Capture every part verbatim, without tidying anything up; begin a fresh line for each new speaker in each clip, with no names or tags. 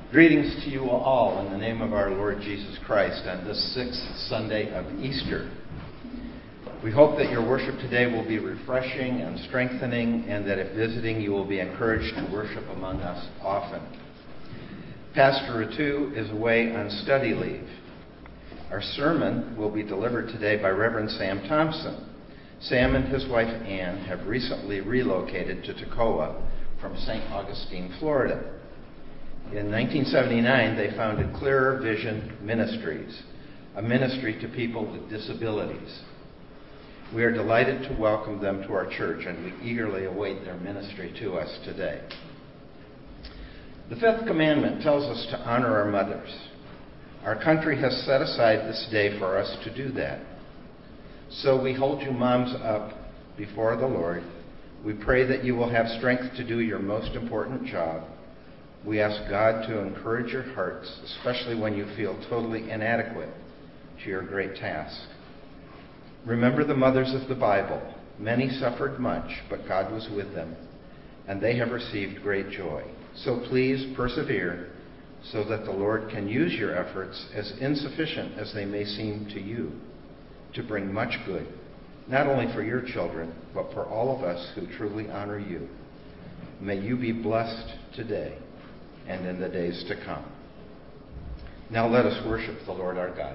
Greetings to you all in the name of our Lord Jesus Christ on this sixth Sunday of Easter. We hope that your worship today will be refreshing and strengthening, and that if visiting, you will be encouraged to worship among us often. Pastor Ratu is away on study leave. Our sermon will be delivered today by Reverend Sam Thompson. Sam and his wife Ann have recently relocated to Toccoa from Saint Augustine, Florida. In nineteen seventy-nine, they founded Clearer Vision Ministries, a ministry to people with disabilities. We are delighted to welcome them to our church, and we eagerly await their ministry to us today. The fifth commandment tells us to honor our mothers. Our country has set aside this day for us to do that. So we hold you moms up before the Lord. We pray that you will have strength to do your most important job. We ask God to encourage your hearts, especially when you feel totally inadequate to your great task. Remember the mothers of the Bible. Many suffered much, but God was with them, and they have received great joy. So please persevere so that the Lord can use your efforts, as insufficient as they may seem to you, to bring much good, not only for your children, but for all of us who truly honor you. May you be blessed today and in the days to come. Now let us worship the Lord our God.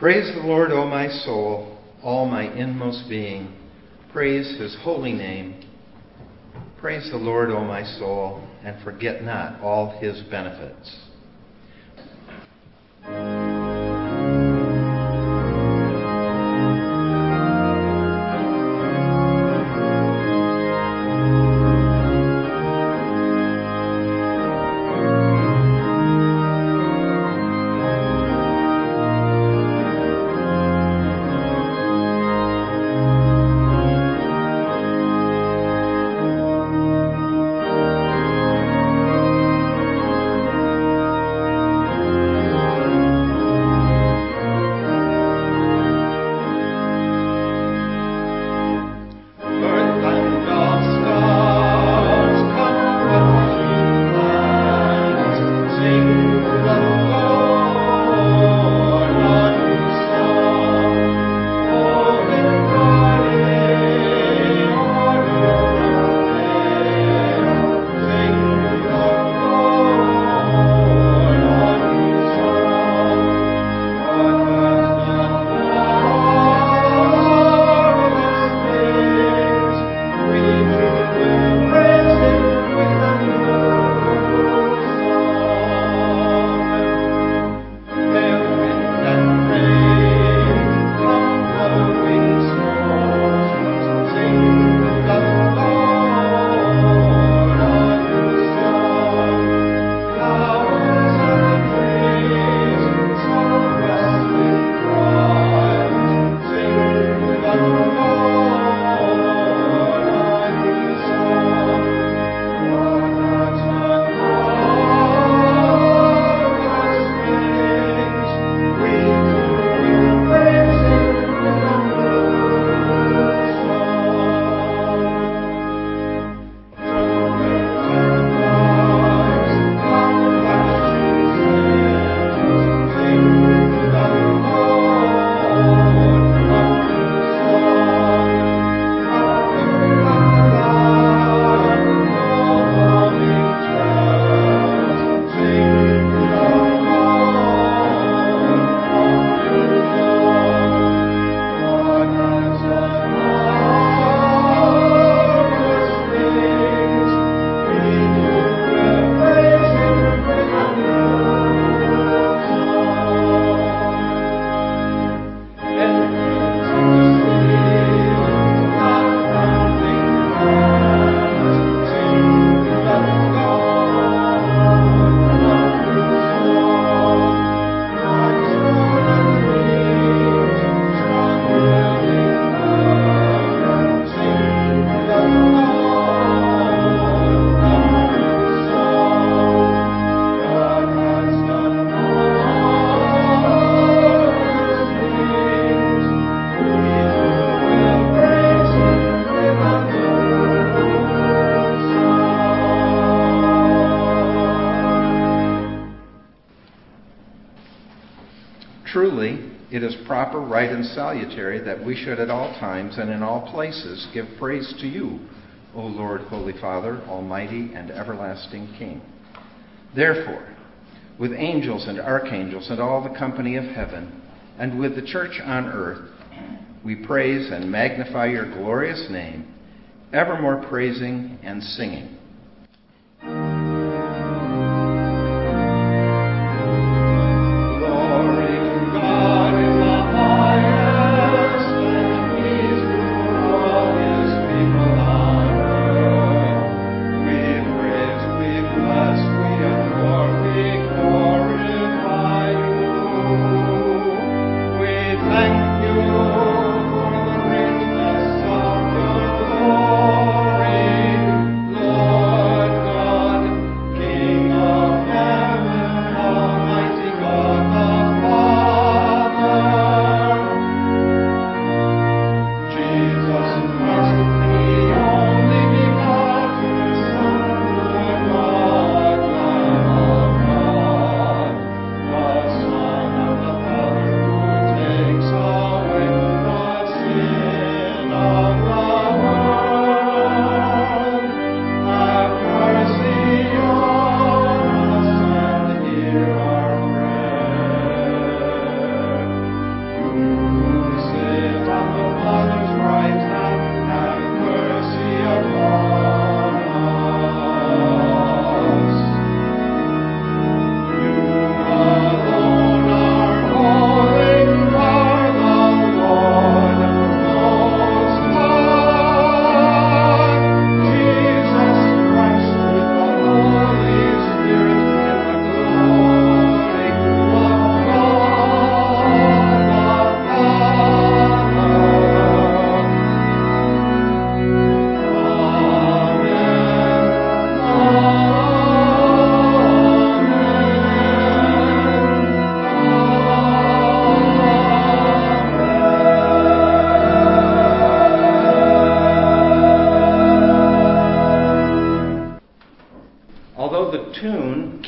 Praise the Lord, O my soul, all my inmost being. Praise his holy name. Praise the Lord, O my soul, and forget not all his benefits. Truly, it is proper, right, and salutary that we should at all times and in all places give praise to you, O Lord, Holy Father, Almighty and everlasting King. Therefore, with angels and archangels and all the company of heaven, and with the church on earth, we praise and magnify your glorious name, evermore praising and singing.
Lord.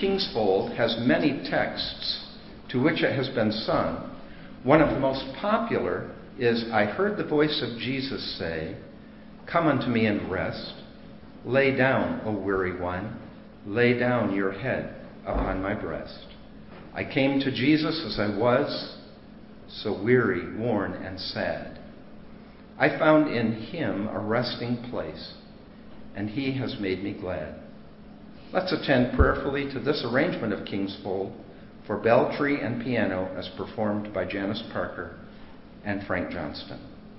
Kingsfold has many texts to which it has been sung. One of the most popular is, "I heard the voice of Jesus say, 'Come unto me and rest. Lay down, O weary one, lay down your head upon my breast.' I came to Jesus as I was, so weary, worn, and sad. I found in him a resting place, and he has made me glad." Let's attend prayerfully to this arrangement of Kingsfold for bell, tree, and piano as performed by Janice Parker and Frank Johnston.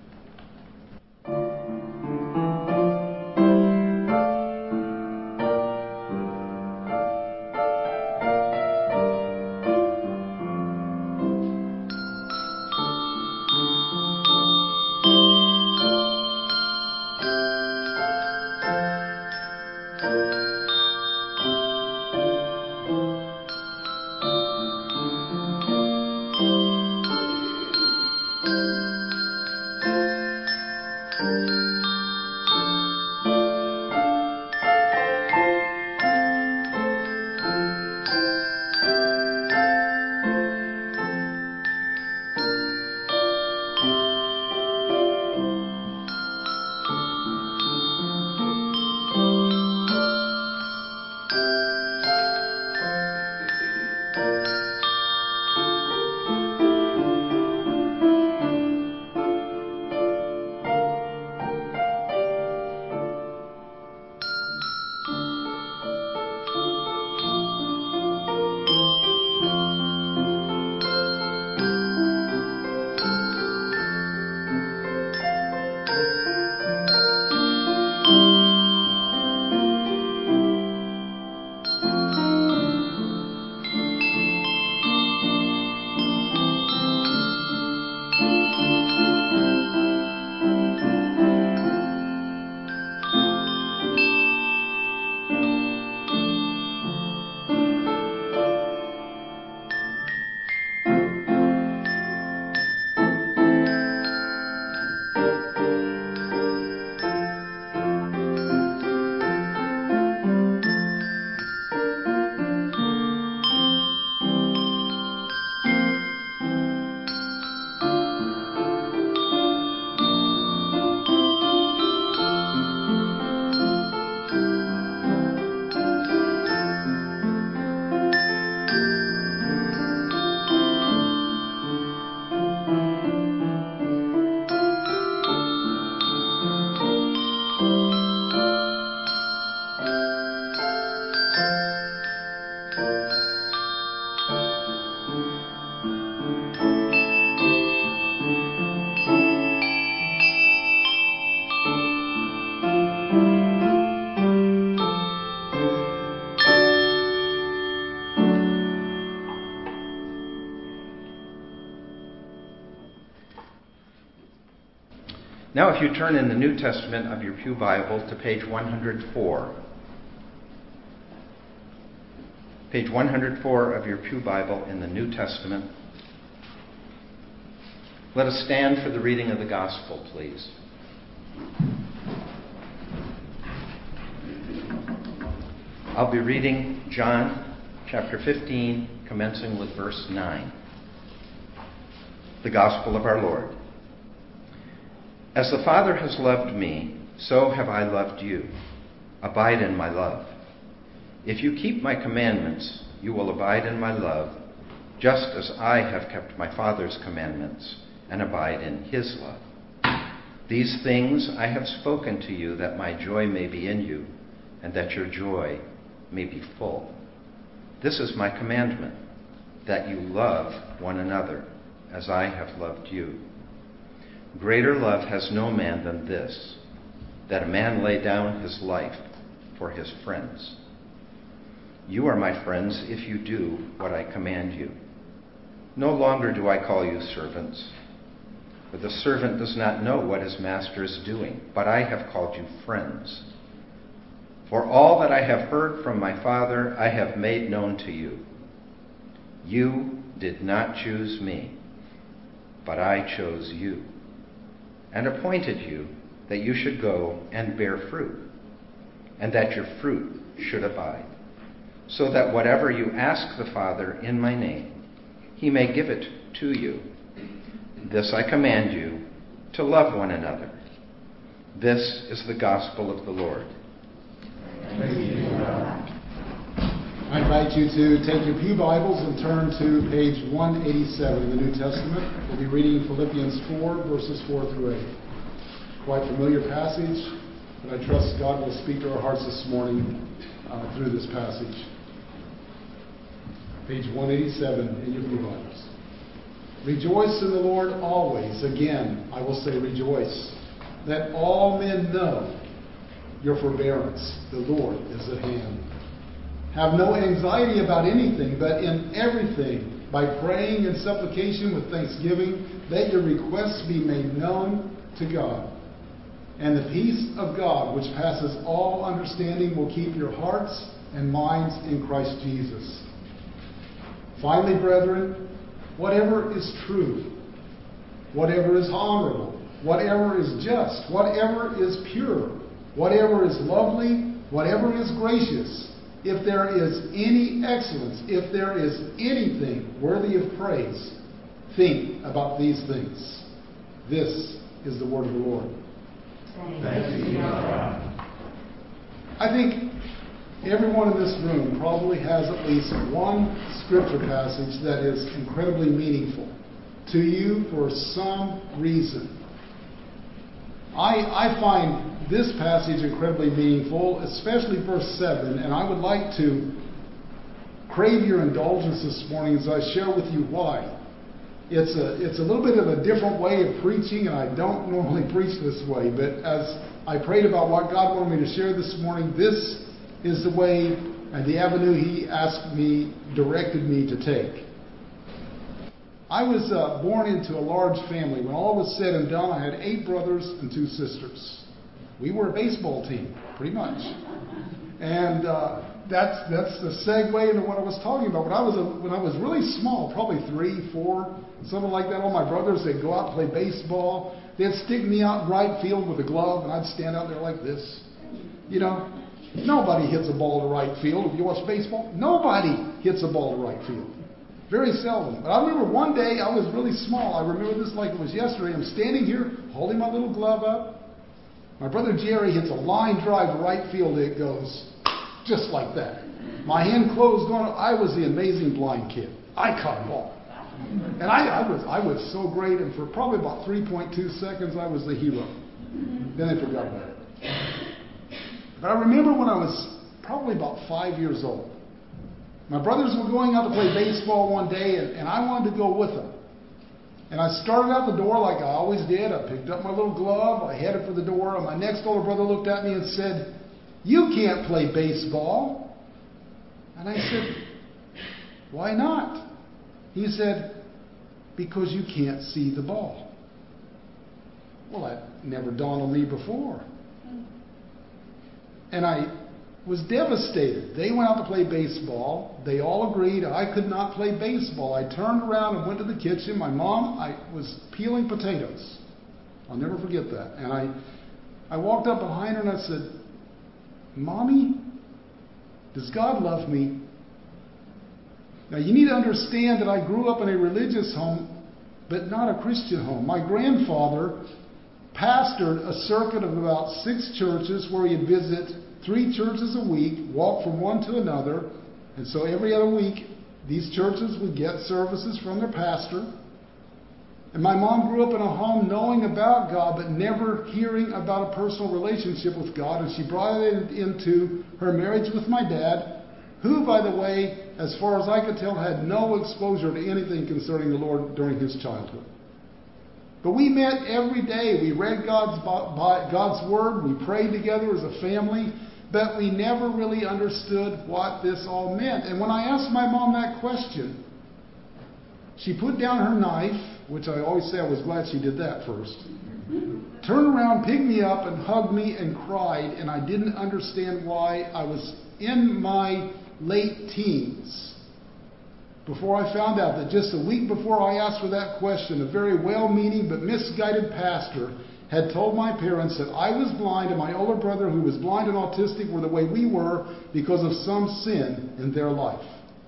Now, if you turn in the New Testament of your Pew Bible to page one hundred four. Page one hundred four of your Pew Bible in the New Testament. Let us stand for the reading of the Gospel, please. I'll be reading John chapter fifteen, commencing with verse nine. The Gospel of our Lord. As the Father has loved me, so have I loved you. Abide in my love. If you keep my commandments, you will abide in my love, just as I have kept my Father's commandments and abide in his love. These things I have spoken to you, that my joy may be in you, and that your joy may be full. This is my commandment, that you love one another as I have loved you. Greater love has no man than this, that a man lay down his life for his friends. You are my friends if you do what I command you. No longer do I call you servants, for the servant does not know what his master is doing, but I have called you friends. For all that I have heard from my Father, I have made known to you. You did not choose me, but I chose you, and appointed you that you should go and bear fruit, and that your fruit should abide, so that whatever you ask the Father in my name, he may give it to you. This I command you, to love one another. This is the gospel of the Lord.
Thank you, God. I invite you to take your pew Bibles and turn to page one eighty-seven in the New Testament. We'll be reading Philippians four, verses four through eight. Quite familiar passage, but I trust God will speak to our hearts this morning uh, through this passage. Page one eighty-seven in your pew Bibles. Rejoice in the Lord always. Again, I will say rejoice. Let all men know your forbearance. The Lord is at hand. Have no anxiety about anything, but in everything, by praying and supplication with thanksgiving, let your requests be made known to God. And the peace of God, which passes all understanding, will keep your hearts and minds in Christ Jesus. Finally, brethren, whatever is true, whatever is honorable, whatever is just, whatever is pure, whatever is lovely, whatever is gracious, if there is any excellence, if there is anything worthy of praise, think about these things. This is the word of the Lord.
Thanks be to God.
I think everyone in this room probably has at least one scripture passage that is incredibly meaningful to you for some reason. I, I find this passage incredibly meaningful, especially verse seven, and I would like to crave your indulgence this morning as I share with you why. It's a, it's a little bit of a different way of preaching, and I don't normally preach this way, but as I prayed about what God wanted me to share this morning, this is the way and the avenue He asked me, directed me to take. I was uh, born into a large family. When all was said and done, I had eight brothers and two sisters. We were a baseball team, pretty much. And uh, that's that's the segue into what I was talking about. When I was a, when I was really small, probably three, four, something like that, all my brothers, they'd go out and play baseball. They'd stick me out in right field with a glove, and I'd stand out there like this. You know, nobody hits a ball to right field. If you watch baseball, nobody hits a ball to right field. Very seldom. But I remember one day, I was really small. I remember this like it was yesterday. I'm standing here holding my little glove up. My brother Jerry hits a line drive to right field. It goes just like that. My hand closed on it. I was the amazing blind kid. I caught a ball. And I, I was I was so great. And for probably about three point two seconds, I was the hero. Then I forgot about it. But I remember when I was probably about five years old. My brothers were going out to play baseball one day, and, and I wanted to go with them. And I started out the door like I always did. I picked up my little glove. I headed for the door. And my next older brother looked at me and said, "You can't play baseball." And I said, "Why not?" He said, "Because you can't see the ball." Well, that never dawned on me before. And I was devastated. They went out to play baseball. They all agreed I could not play baseball. I turned around and went to the kitchen. My mom, I was peeling potatoes. I'll never forget that. And I, I walked up behind her and I said, "Mommy, does God love me?" Now you need to understand that I grew up in a religious home, but not a Christian home. My grandfather pastored a circuit of about six churches where he'd visit three churches a week, walk from one to another. And so every other week, these churches would get services from their pastor. And my mom grew up in a home knowing about God, but never hearing about a personal relationship with God. And she brought it into her marriage with my dad, who, by the way, as far as I could tell, had no exposure to anything concerning the Lord during his childhood. But we met every day. We read God's, God's Word. We prayed together as a family. But we never really understood what this all meant. And when I asked my mom that question, she put down her knife, which I always say I was glad she did that first, turned around, picked me up, and hugged me and cried. And I didn't understand why. I was in my late teens before I found out that just a week before I asked her that question, a very well-meaning but misguided pastor had told my parents that I was blind and my older brother, who was blind and autistic, were the way we were because of some sin in their life.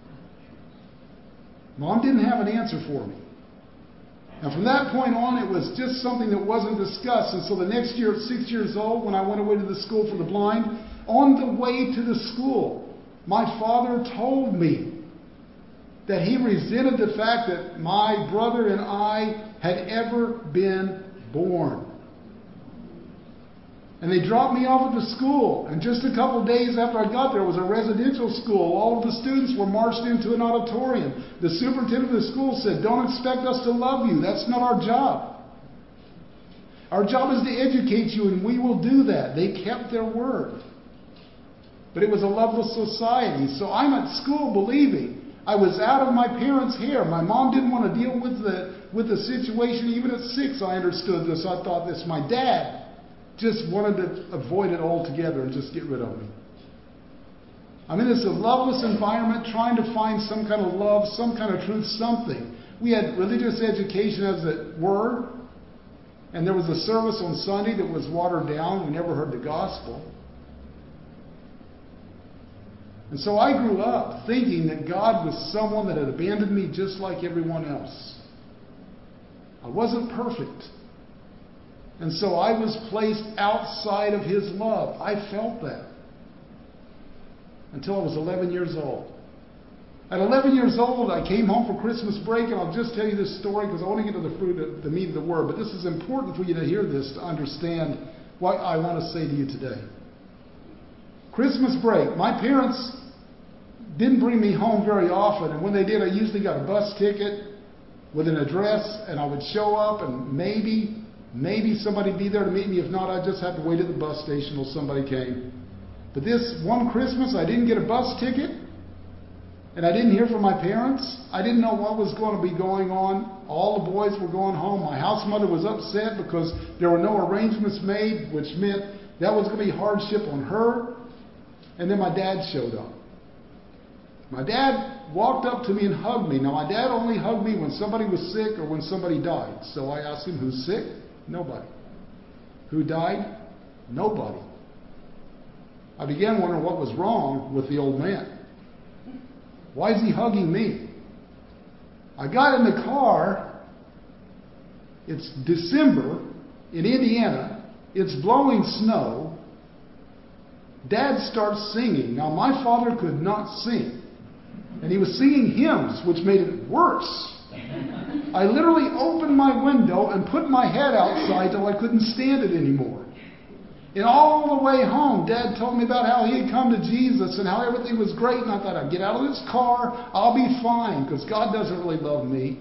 Mom didn't have an answer for me. And from that point on, it was just something that wasn't discussed. And so the next year, at six years old, when I went away to the school for the blind, on the way to the school, my father told me that he resented the fact that my brother and I had ever been born. And they dropped me off at the school. And just a couple of days after I got there, it was a residential school. All of the students were marched into an auditorium. The superintendent of the school said, "Don't expect us to love you. That's not our job. Our job is to educate you, and we will do that." They kept their word. But it was a loveless society. So I'm at school believing I was out of my parents' hair. My mom didn't want to deal with the, with the situation. Even at six, I understood this. I thought this. My dad just wanted to avoid it altogether and just get rid of me. I'm in this loveless environment trying to find some kind of love, some kind of truth, something. We had religious education, as it were, and there was a service on Sunday that was watered down. We never heard the gospel. And so I grew up thinking that God was someone that had abandoned me just like everyone else. I wasn't perfect. And so I was placed outside of His love. I felt that until I was eleven years old. At eleven years old, I came home for Christmas break, and I'll just tell you this story because I want to get to the fruit of the meat of the word. But this is important for you to hear this to understand what I want to say to you today. Christmas break. My parents didn't bring me home very often, and when they did, I usually got a bus ticket with an address, and I would show up, and maybe Maybe somebody would be there to meet me. If not, I'd just have to wait at the bus station till somebody came. But this one Christmas, I didn't get a bus ticket. And I didn't hear from my parents. I didn't know what was going to be going on. All the boys were going home. My house mother was upset because there were no arrangements made, which meant that was going to be hardship on her. And then my dad showed up. My dad walked up to me and hugged me. Now, my dad only hugged me when somebody was sick or when somebody died. So I asked him, "Who's sick?" Nobody. Who died? Nobody. I began wondering what was wrong with the old man. Why is he hugging me? I got in the car. It's December in Indiana. It's blowing snow. Dad starts singing. Now, my father could not sing. And he was singing hymns, which made it worse. I literally opened my window and put my head outside till I couldn't stand it anymore. And all the way home, Dad told me about how he had come to Jesus and how everything was great. And I thought, I'd get out of this car, I'll be fine, because God doesn't really love me.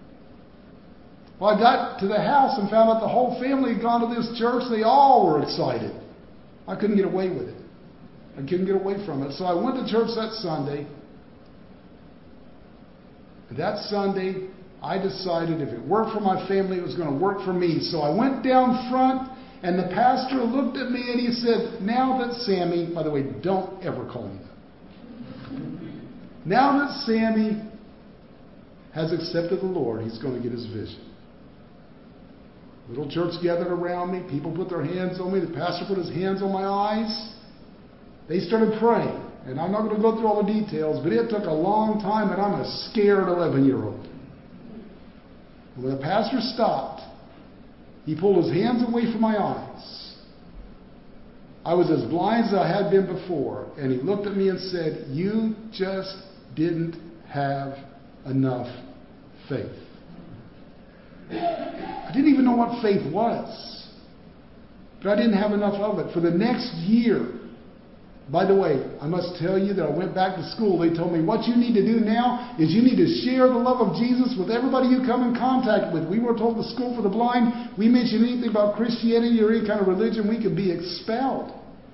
Well, I got to the house and found out the whole family had gone to this church. They all were excited. I couldn't get away with it. I couldn't get away from it. So I went to church that Sunday. That Sunday, I decided if it worked for my family, it was going to work for me. So I went down front, and the pastor looked at me and he said, "Now that Sammy," by the way, don't ever call me that. "Now that Sammy has accepted the Lord, he's going to get his vision." Little church gathered around me. People put their hands on me. The pastor put his hands on my eyes. They started praying. And I'm not going to go through all the details, but it took a long time, and I'm a scared eleven-year-old. When the pastor stopped, he pulled his hands away from my eyes. I was as blind as I had been before, and he looked at me and said, "You just didn't have enough faith." I didn't even know what faith was, but I didn't have enough of it. For the next year, by the way, I must tell you that I went back to school. They told me, what you need to do now is you need to share the love of Jesus with everybody you come in contact with. We were told the school for the blind, we mentioned anything about Christianity or any kind of religion, we could be expelled.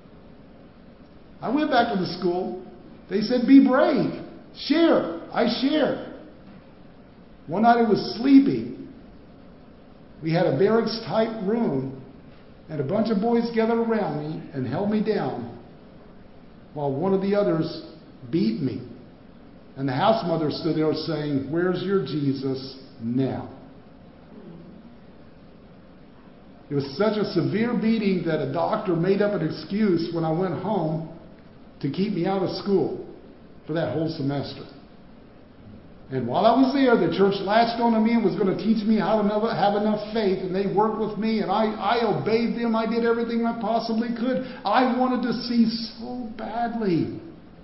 I went back to the school. They said, "Be brave. Share." I shared. One night I was sleeping. We had a barracks-type room, and a bunch of boys gathered around me and held me down, while one of the others beat me. And the house mother stood there saying, "Where's your Jesus now?" It was such a severe beating that a doctor made up an excuse when I went home to keep me out of school for that whole semester. And while I was there, the church latched onto me and was going to teach me how to have enough faith, and they worked with me, and I, I obeyed them. I did everything I possibly could. I wanted to see so badly.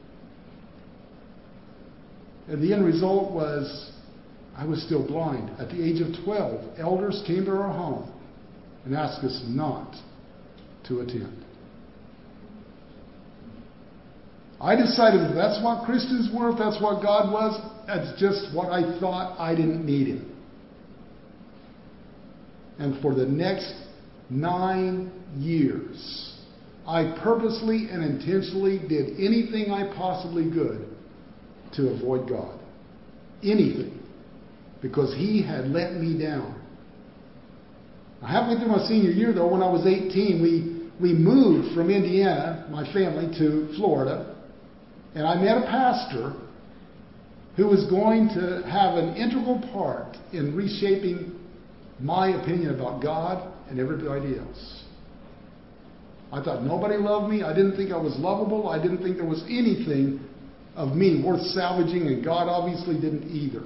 And the end result was I was still blind. At the age of twelve, elders came to our home and asked us not to attend. I decided if that's what Christians were, if that's what God was, that's just what I thought. I didn't need Him. And for the next nine years, I purposely and intentionally did anything I possibly could to avoid God. Anything. Because He had let me down. Now, halfway through my senior year, though, when I was eighteen, we, we moved from Indiana, my family, to Florida. And I met a pastor who was going to have an integral part in reshaping my opinion about God and everybody else. I thought nobody loved me. I didn't think I was lovable. I didn't think there was anything of me worth salvaging, and God obviously didn't either.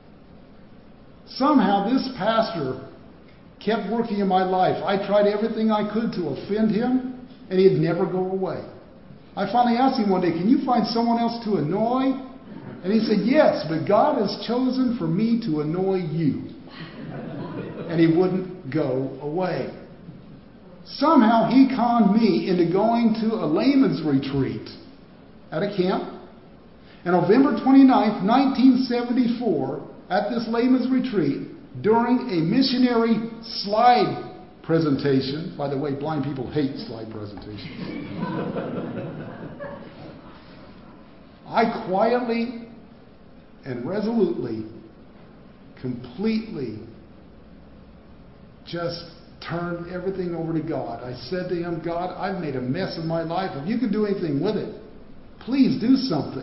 Somehow this pastor kept working in my life. I tried everything I could to offend him, and he'd never go away. I finally asked him one day, can you find someone else to annoy? And he said, yes, but God has chosen for me to annoy you. And he wouldn't go away. Somehow he conned me into going to a layman's retreat at a camp. And November twenty-ninth, nineteen seventy-four, at this layman's retreat, during a missionary slide presentation. By the way, blind people hate slide presentations. I quietly and resolutely, completely just turned everything over to God. I said to Him, God, I've made a mess of my life. If you can do anything with it, please do something.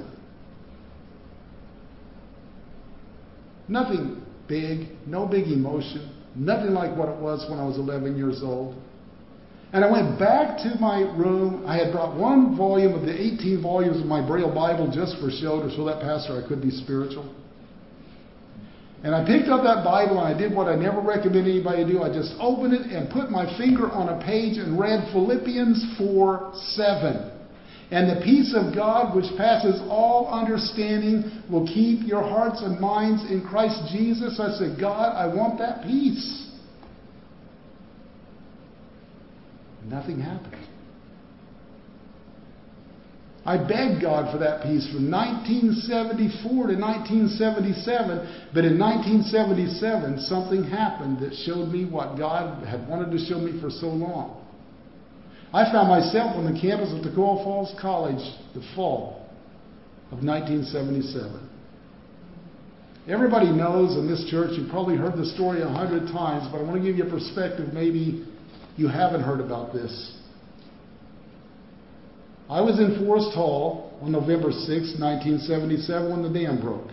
Nothing big, no big emotion, nothing like what it was when I was eleven years old. And I went back to my room. I had brought one volume of the eighteen volumes of my Braille Bible just for show, to show that pastor I could be spiritual. And I picked up that Bible and I did what I never recommend anybody do. I just opened it and put my finger on a page and read Philippians four seven. And the peace of God, which passes all understanding, will keep your hearts and minds in Christ Jesus. I said, God, I want that peace. Nothing happened. I begged God for that peace from nineteen seventy-four to nineteen seventy-seven. But in nineteen seventy-seven, something happened that showed me what God had wanted to show me for so long. I found myself on the campus of Toccoa Falls College the fall of nineteen seventy-seven. Everybody knows in this church, you've probably heard the story a hundred times, but I want to give you a perspective maybe you haven't heard about this. I was in Forest Hall on November sixth, nineteen seventy-seven, when the dam broke.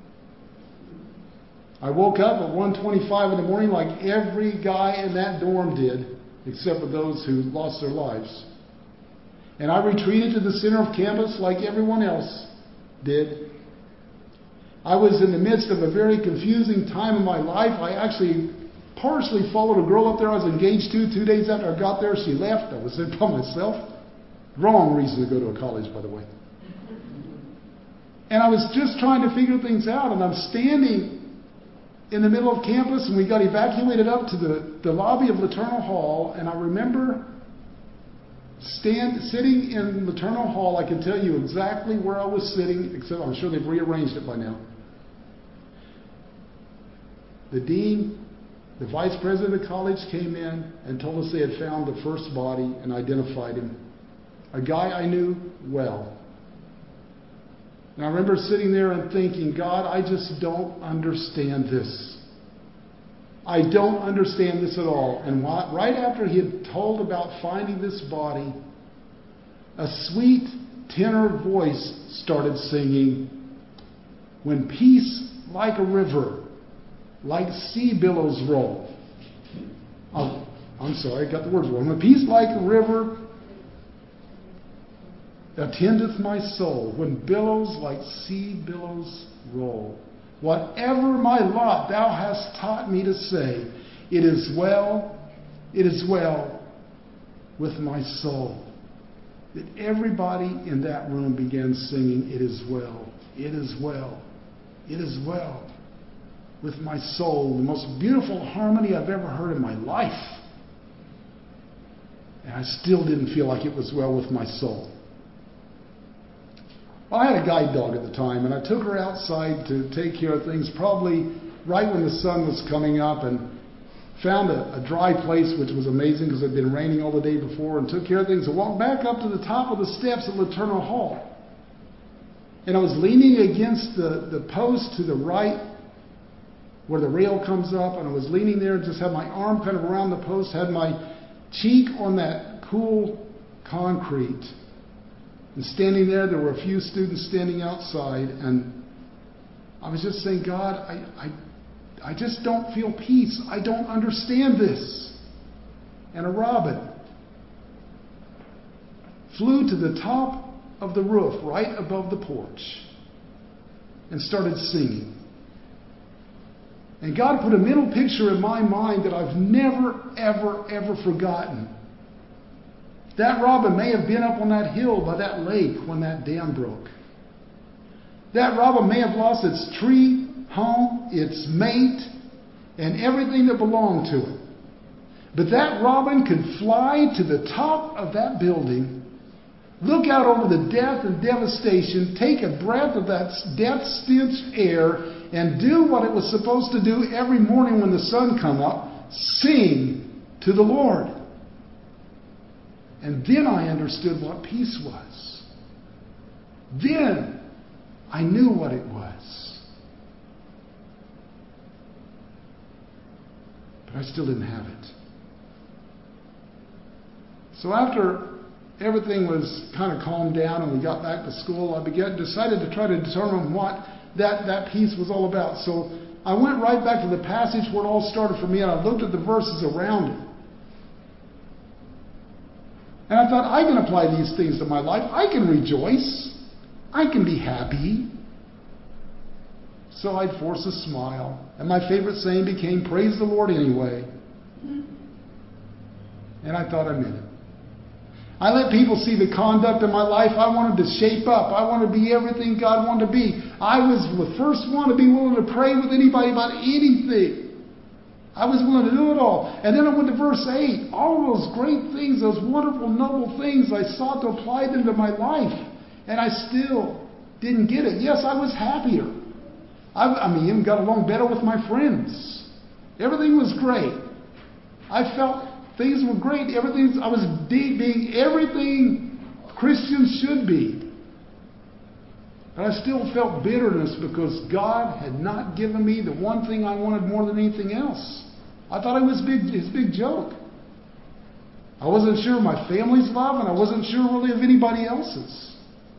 I woke up at one twenty-five in the morning like every guy in that dorm did, except for those who lost their lives. And I retreated to the center of campus like everyone else did. I was in the midst of a very confusing time in my life. I actually partially followed a girl up there I was engaged to. Two days after I got there, she left. I was there by myself. Wrong reason to go to a college, by the way. And I was just trying to figure things out, and I'm standing in the middle of campus, and we got evacuated up to the, the lobby of Laternal Hall, and I remember stand, sitting in Laternal Hall. I can tell you exactly where I was sitting, except I'm sure they've rearranged it by now. The dean, the vice president of the college came in and told us they had found the first body and identified him. A guy I knew well. And I remember sitting there and thinking, God, I just don't understand this. I don't understand this at all. And right after he had told about finding this body, a sweet tenor voice started singing, when peace like a river, like sea billows roll. I'll, I'm sorry, I got the words wrong. When peace like a river attendeth my soul, when billows like sea billows roll. Whatever my lot thou hast taught me to say, it is well, it is well with my soul. That everybody in that room began singing, it is well, it is well, it is well with my soul. The most beautiful harmony I've ever heard in my life. And I still didn't feel like it was well with my soul. Well, I had a guide dog at the time, and I took her outside to take care of things, probably right when the sun was coming up, and found a, a dry place, which was amazing because it had been raining all the day before, and took care of things and walked back up to the top of the steps of Laterna Hall. And I was leaning against the, the post to the right where the rail comes up, and I was leaning there and just had my arm kind of around the post, had my cheek on that cool concrete. And standing there, there were a few students standing outside, and I was just saying, God, I, I, I just don't feel peace. I don't understand this. And a robin flew to the top of the roof, right above the porch, and started singing. And God put a mental picture in my mind that I've never, ever, ever forgotten. That robin may have been up on that hill by that lake when that dam broke. That robin may have lost its tree, home, its mate, and everything that belonged to it. But that robin could fly to the top of that building, look out over the death and devastation, take a breath of that death-stench air, and do what it was supposed to do every morning when the sun come up, sing to the Lord. And then I understood what peace was. Then I knew what it was. But I still didn't have it. So after everything was kind of calmed down and we got back to school, I began, decided to try to determine what that, that peace was all about. So I went right back to the passage where it all started for me, and I looked at the verses around it. And I thought, I can apply these things to my life. I can rejoice. I can be happy. So I'd force a smile. And my favorite saying became, praise the Lord anyway. And I thought I meant it. I let people see the conduct of my life. I wanted to shape up. I wanted to be everything God wanted to be. I was the first one to be willing to pray with anybody about anything. I was willing to do it all. And then I went to verse eight. All of those great things, those wonderful, noble things, I sought to apply them to my life. And I still didn't get it. Yes, I was happier. I, I mean, even got along better with my friends. Everything was great. I felt things were great. Everything, I was being everything Christians should be. But I still felt bitterness because God had not given me the one thing I wanted more than anything else. I thought it was big, his big joke. I wasn't sure of my family's love, and I wasn't sure really of anybody else's.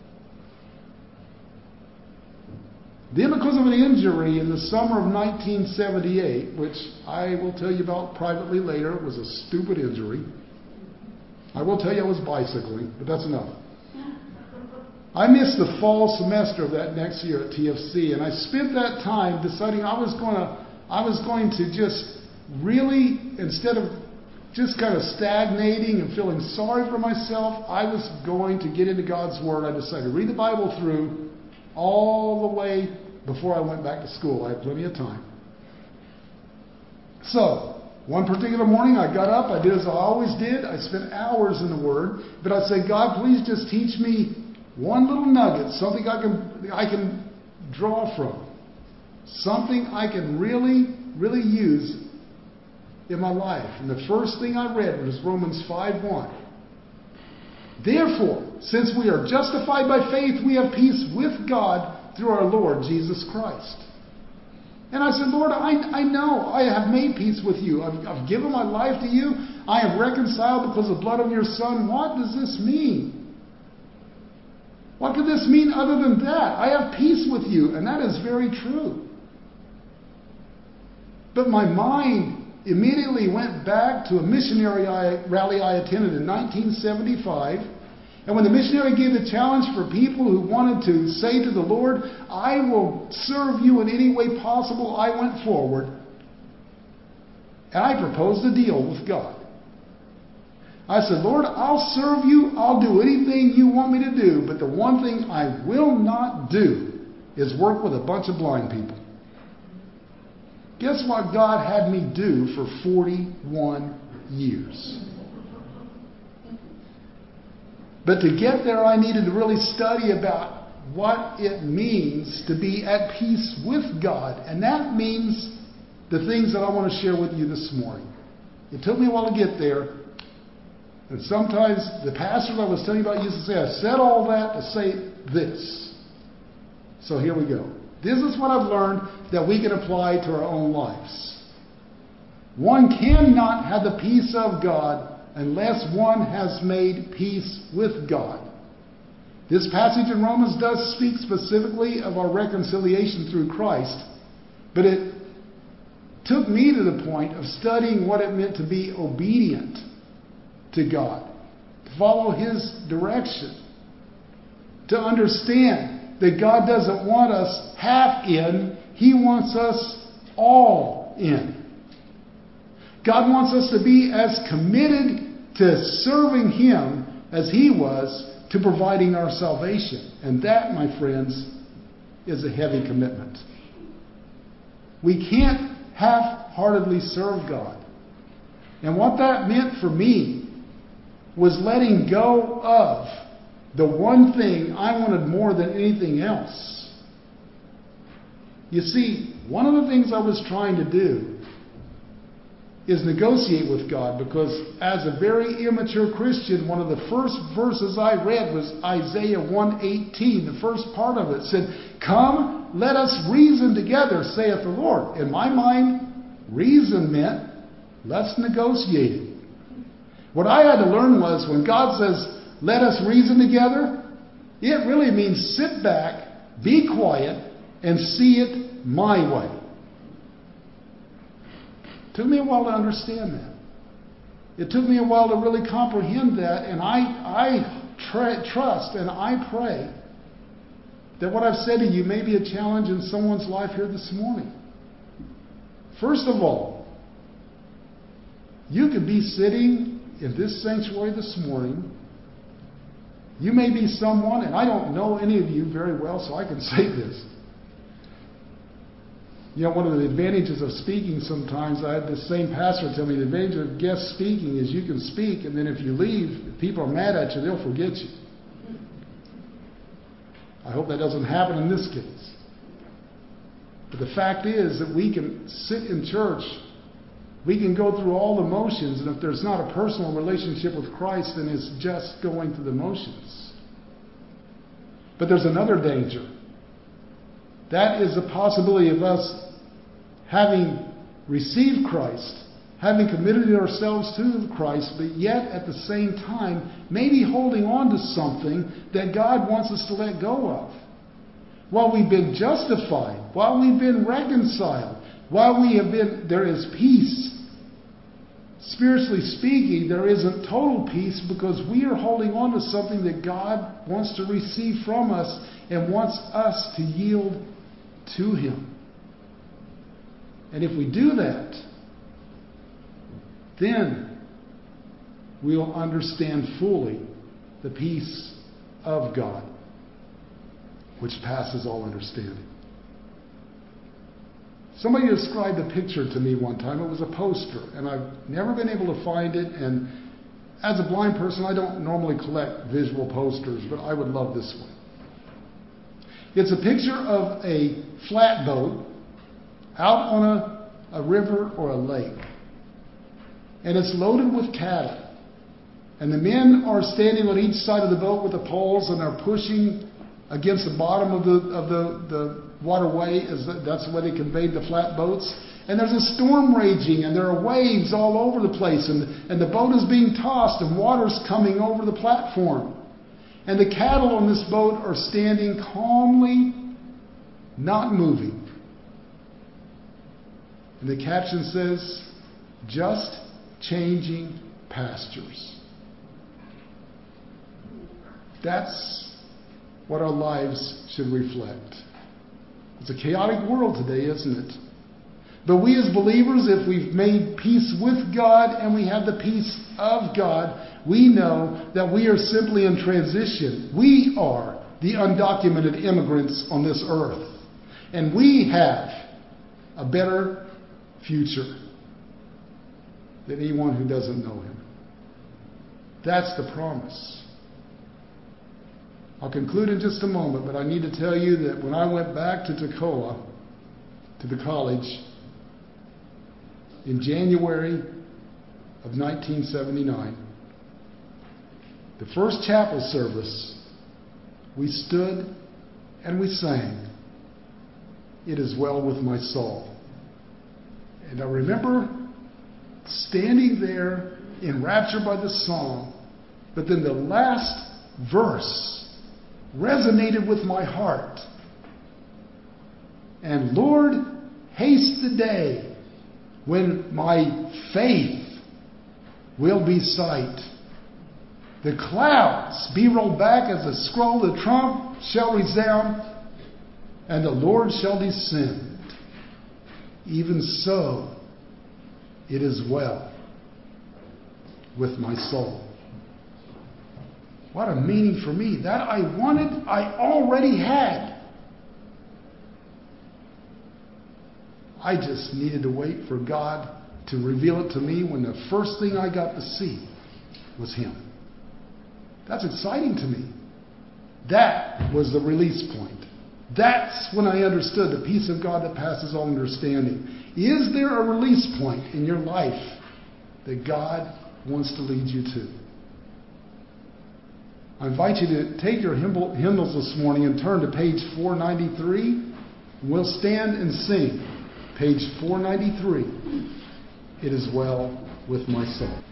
Then, because of an injury in the summer of nineteen seventy-eight, which I will tell you about privately later, it was a stupid injury. I will tell you I was bicycling, but that's enough. I missed the fall semester of that next year at T F C, and I spent that time deciding I was going to, I was going to just really, instead of just kind of stagnating and feeling sorry for myself, I was going to get into God's Word. I decided to read the Bible through all the way before I went back to school. I had plenty of time. So, one particular morning I got up, I did as I always did. I spent hours in the Word, but I said, God, please just teach me one little nugget, something I can I can draw from, something I can really, really use in my life. And the first thing I read was Romans five one. Therefore, since we are justified by faith, we have peace with God through our Lord Jesus Christ. And I said, Lord, I, I know I have made peace with you. I've, I've given my life to you. I am reconciled because of the blood of your Son. What does this mean? What could this mean other than that? I have peace with you, and that is very true. But my mind immediately went back to a missionary rally I attended in nineteen seventy-five. And when the missionary gave the challenge for people who wanted to say to the Lord, I will serve you in any way possible, I went forward. And I proposed a deal with God. I said, Lord, I'll serve you. I'll do anything you want me to do. But the one thing I will not do is work with a bunch of blind people. Guess what God had me do for forty-one years? But to get there, I needed to really study about what it means to be at peace with God. And that means the things that I want to share with you this morning. It took me a while to get there. And sometimes the pastor I was telling you about used to say, I said all that to say this. So here we go. This is what I've learned that we can apply to our own lives. One cannot have the peace of God unless one has made peace with God. This passage in Romans does speak specifically of our reconciliation through Christ, but it took me to the point of studying what it meant to be obedient to God, to follow His direction, to understand that God doesn't want us half in, He wants us all in. God wants us to be as committed to serving Him as He was to providing our salvation. And that, my friends, is a heavy commitment. We can't half-heartedly serve God. And what that meant for me was letting go of the one thing I wanted more than anything else. You see, one of the things I was trying to do is negotiate with God, because as a very immature Christian, one of the first verses I read was Isaiah one eighteen. The first part of it said, Come, let us reason together, saith the Lord. In my mind, reason meant, let's negotiate it. What I had to learn was, when God says, let us reason together, it really means sit back, be quiet, and see it my way. It took me a while to understand that. It took me a while to really comprehend that, and I, I tr- trust and I pray that what I've said to you may be a challenge in someone's life here this morning. First of all, you could be sitting in this sanctuary this morning. You may be someone, and I don't know any of you very well, so I can say this. You know, one of the advantages of speaking sometimes, I had this same pastor tell me, the advantage of guest speaking is you can speak, and then if you leave, if people are mad at you, they'll forget you. I hope that doesn't happen in this case. But the fact is that we can sit in church, we can go through all the motions, and if there's not a personal relationship with Christ, then it's just going through the motions. But there's another danger. That is the possibility of us having received Christ, having committed ourselves to Christ, but yet at the same time maybe holding on to something that God wants us to let go of. While we've been justified, while we've been reconciled, while we have been, there is peace. Spiritually speaking, there isn't total peace because we are holding on to something that God wants to receive from us and wants us to yield to Him. And if we do that, then we'll understand fully the peace of God, which passes all understanding. Somebody described a picture to me one time. It was a poster, and I've never been able to find it. And as a blind person, I don't normally collect visual posters, but I would love this one. It's a picture of a flatboat out on a, a river or a lake. And it's loaded with cattle. And the men are standing on each side of the boat with the poles, and are pushing against the bottom of the of the, the waterway. As the, that's the way they conveyed the flatboats. And there's a storm raging, and there are waves all over the place. And, and the boat is being tossed, and water's coming over the platform. And the cattle on this boat are standing calmly, not moving. And the caption says, just changing pastures. That's what our lives should reflect. It's a chaotic world today, isn't it? But we as believers, if we've made peace with God and we have the peace of God, we know that we are simply in transition. We are the undocumented immigrants on this earth. And we have a better future than anyone who doesn't know Him. That's the promise. I'll conclude in just a moment, but I need to tell you that when I went back to Toccoa, to the college, in January of nineteen seventy-nine, the first chapel service, we stood and we sang, "It is well with my soul." And I remember standing there enraptured by the song, but then the last verse resonated with my heart. And Lord, haste the day when my faith will be sight. The clouds be rolled back as a scroll, the trump shall resound, and the Lord shall descend. Even so, it is well with my soul. What a meaning for me. That I wanted, I already had. I just needed to wait for God to reveal it to me when the first thing I got to see was Him. That's exciting to me. That was the release point. That's when I understood the peace of God that passes all understanding. Is there a release point in your life that God wants to lead you to? I invite you to take your hymnals this morning and turn to page four ninety-three. We'll stand and sing. Page four ninety-three. It is well with my soul.